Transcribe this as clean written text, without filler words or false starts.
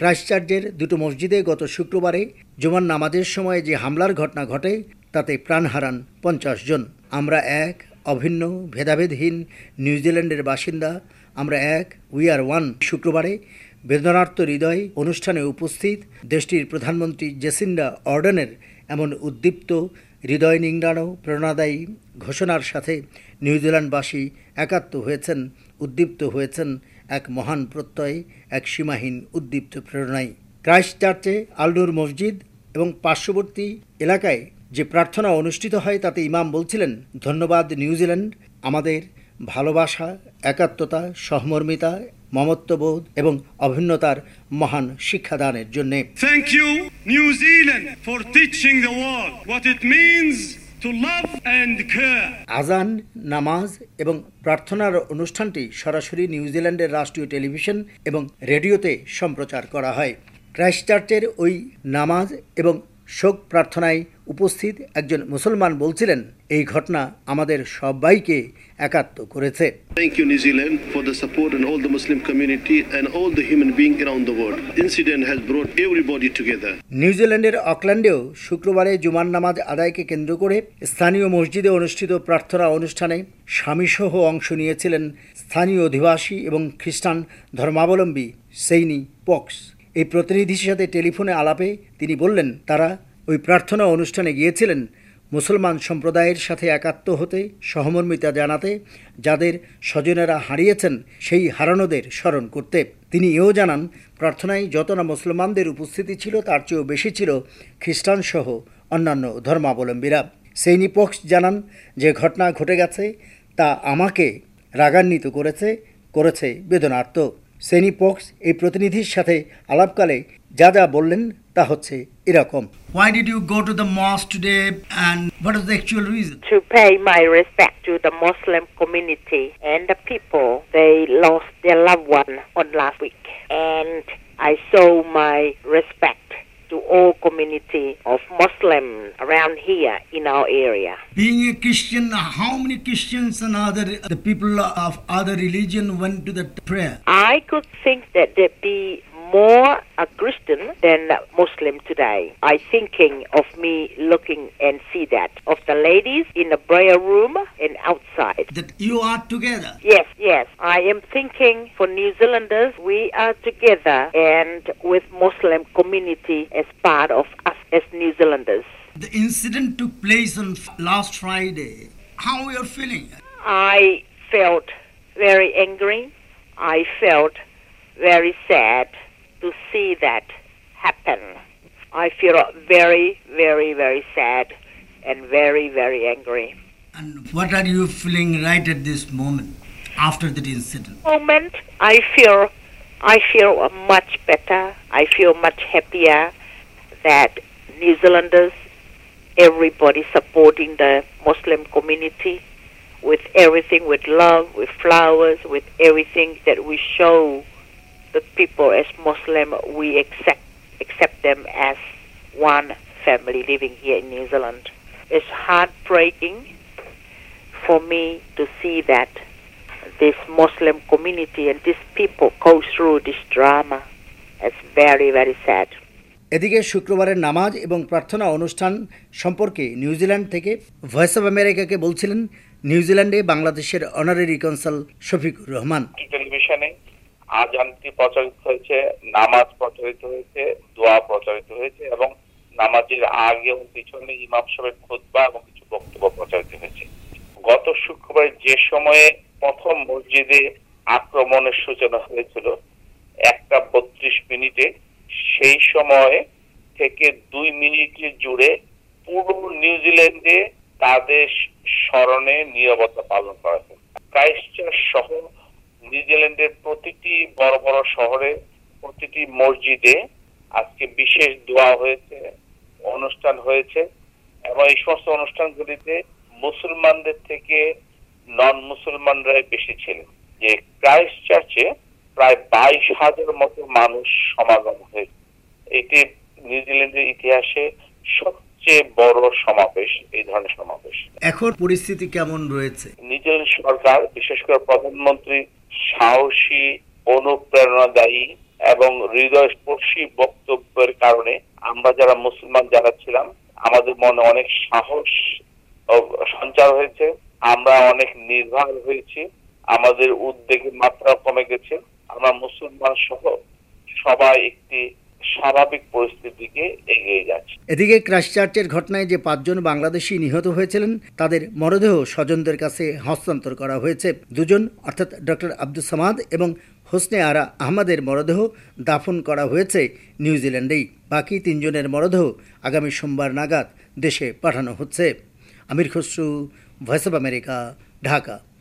ক্রাইস্টচার্চের দুটো মসজিদে গত শুক্রবারে জুমার নামাজের সময় যে হামলার ঘটনা ঘটে তাতে প্রাণ হারান 50 জন। আমরা এক, অভিন্ন, ভেদাভেদহীন নিউজিল্যান্ডের বাসিন্দা, আমরা এক, উই আর ওয়ান। শুক্রবারে বেদনার্ত হৃদয় অনুষ্ঠানে উপস্থিত দেশটির প্রধানমন্ত্রী জেসিন্ডা অর্ডনের এমন উদ্দীপ্ত, হৃদয় নিংড়ানো, প্রেরণাদায়ী ঘোষণার সাথে নিউজিল্যান্ডবাসী একাত্ম হয়েছেন, উদ্দীপ্ত হয়েছেন এক মহান প্রত্যয়ে, এক সীমাহীন উদ্দীপ্ত প্রেরণায়। ক্রাইস্টচার্চে আল-নূর মসজিদ এবং পার্শ্ববর্তী এলাকায় যে প্রার্থনা অনুষ্ঠিত হয় তাতে ইমাম বলছিলেন, ধন্যবাদ নিউজিল্যান্ড আমাদের ভালোবাসা, একাত্মতা, সহমর্মিতা, মমত্ববোধ এবং অভিন্নতার মহান শিক্ষাদানের জন্য। Thank you New Zealand for teaching the world what it means to love and care. আজান, নামাজ এবং প্রার্থনার অনুষ্ঠানটি সরাসরি নিউজিল্যান্ডের রাষ্ট্রীয় টেলিভিশন এবং রেডিওতে সম্প্রচার করা হয়। ক্রাইস্টচার্চের ওই নামাজ এবং শোক প্রার্থনায় উপস্থিত একজন মুসলমান বলছিলেন, এই ঘটনা আমাদের সবাইকে একাত্ম করেছে। Thank you New Zealand for the support and all the Muslim community and all the human beings around the world. Incident has brought everybody together. নিউজিল্যান্ডের অকল্যান্ডেও শুক্রবারে জুমার নামাজ আদায়কে কেন্দ্র করে স্থানীয় মসজিদে অনুষ্ঠিত প্রার্থনা অনুষ্ঠানে স্বামীসহ অংশ নিয়েছিলেন স্থানীয় অধিবাসী এবং খ্রিস্টান ধর্মাবলম্বী সেইনি পক্স। এই প্রতিনিধির সাথে টেলিফোনে আলাপে তিনি বললেন, তারা ওই প্রার্থনা অনুষ্ঠানে গিয়েছিলেন মুসলমান সম্প্রদায়ের সাথে একাত্ম হতে, সহমর্মিতা জানাতে, যাদের স্বজনেরা হারিয়েছেন সেই হারানোদের স্মরণ করতে। তিনি এও জানান, প্রার্থনায় যত না মুসলমানদের উপস্থিতি ছিল তার চেয়েও বেশি ছিল খ্রিস্টানসহ অন্যান্য ধর্মাবলম্বীরা। সেইনি পক্স জানান, যে ঘটনা ঘটে গেছে তা আমাকে রাগান্বিত করেছে বেদনার্ত। সেইনি পক্স এই প্রতিনিধির সাথে আলাপকালে যা যা বললেন তা হচ্ছে এরকম। Why did you go to the mosque today and what is the actual reason? To pay my respect to the Muslim community and the people. They lost their loved one on last week. And I show my respect to all community of Muslim around here in our area. Being a Christian, how many Christians and the people of other religion went to the prayer? I could think that there be more a Christian than a Muslim today. I thinking of me looking and see that of the ladies in the prayer room and outside. That you are together. Yes. I am thinking for New Zealanders we are together and with Muslim community as part of us as New Zealanders. The incident took place on last Friday. How are you feeling? I felt very angry. I felt very sad to see that happen. I feel very, very, very sad and very, very angry. And what are you feeling right at this moment after that incident? I feel much better. I feel much happier that New Zealanders, everybody supporting the Muslim community with everything, with love, with flowers, with everything that we show the people as Muslim, we accept them as one family living here in New Zealand. It's heartbreaking for me to see that this Muslim community and these people go through this drama. It's very, very sad. এদিকে শুক্রবারের নামাজ এবং প্রার্থনা অনুষ্ঠান সম্পর্কে New Zealand থেকে voice of আমেরিকাকে বলছিলেন নিউজিল্যান্ডে বাংলাদেশের অনারারি কনসাল শফিকুর রহমান। টেলিভিশনে আজানটি প্রচারিত হয়েছে, নামাজ প্রচারিত হয়েছে, দোয়া প্রচারিত হয়েছে এবং নামাজের আগে এবং পিছনে ইমাম সাহেবের খুতবা এবং কিছু বক্তব্য প্রচারিত হয়েছে। গত শুক্রবার যে সময়ে প্রথম মসজিদে আক্রমণের সূচনা হয়েছিল 1:32 সেই সময় থেকে 2 মিনিট জুড়ে পুরো নিউজিল্যান্ডে তাদের স্মরণে নীরবতা পালন করা হয়েছে। ক্রাইস্টচার্চ সহ নিউজিল্যান্ডের প্রতিটি বড় বড় শহরে, প্রতিটি মসজিদে আজকে বিশেষ দোয়া হয়েছে, অনুষ্ঠান হয়েছে এবং এই সমস্ত অনুষ্ঠানগুলিতে মুসলমানদের থেকে নন মুসলমানরাই বেশি ছিলেন। যে ক্রাইস্টচার্চে প্রায় 22,000 মতো মানুষ সমাগম হয়েছে। এটি নিউজিল্যান্ডের ইতিহাসে সবচেয়ে বড় সমাবেশ, এই ধরনের সমাবেশ। এখন পরিস্থিতি কেমন রয়েছে? নিউজিল্যান্ড সরকার, বিশেষ করে প্রধানমন্ত্রী সাহসী, অনুপ্রেরণাদায়ী এবং হৃদয়স্পর্শী বক্তব্যের কারণে আমরা যারা মুসলমান যারা ছিলাম আমাদের মনে অনেক সাহস সঞ্চার হয়েছে, আমরা অনেক নির্ভর হয়েছি, আমাদের উদ্বেগের মাত্রা কমে গেছে, আমরা মুসলমান সহ সবাই একটি স্বাভাবিক পরিস্থিতির দিকে এগিয়ে যাচ্ছে। এদিকে ক্রাইস্টচার্চের ঘটনায় যে 5 জন বাংলাদেশি নিহত হয়েছিলেন তাদের মরদেহ স্বজনদের কাছে হস্তান্তর করা হয়েছে। 2 জন অর্থাৎ ডক্টর আব্দুস সামাদ এবং হোসনে আরা আহমদের মরদেহ দাফন করা হয়েছে নিউজিল্যান্ডেই। বাকি 3 জনের মরদেহ আগামী সোমবার নাগাদ দেশে পাঠানো হচ্ছে। Amir Khasru, Voice of America, Dhaka.